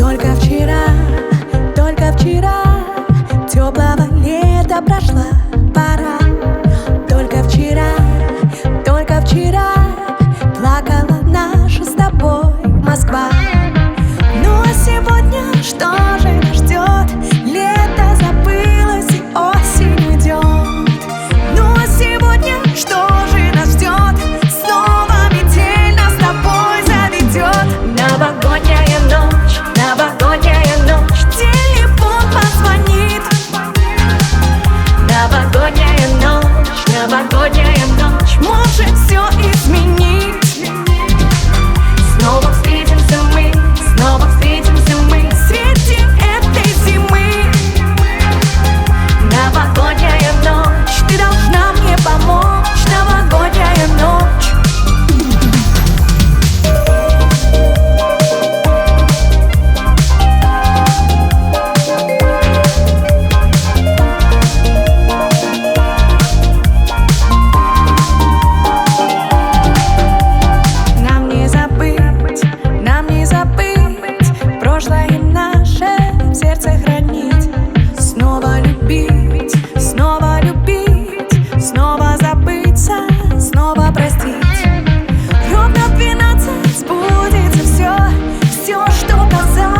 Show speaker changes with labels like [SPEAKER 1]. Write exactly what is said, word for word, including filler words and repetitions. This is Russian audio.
[SPEAKER 1] Только вчера, только вчера теплого лета прошла пора. Только вчера, только вчера плакала наша с тобой Москва. Ну а сегодня что же нас ждет? Лето забылось и осень идет. Ну а сегодня что же нас ждет? Снова метель нас с тобой заведет. Новогодняя ночь, новогодняя ночь, телефон позвонит. Новогодняя ночь, новогодняя ночь, может все изменить. Снова встретимся мы, снова встретимся мы среди этой зимы. Новогодняя ночь, ты должна мне помочь. Новогодняя ночь. Нам не забыть, нам не забыть прошлое наше в сердце хранить. Снова любить, снова любить, снова забыться, снова простить. Ровно в двенадцать сбудется все, все, что казалось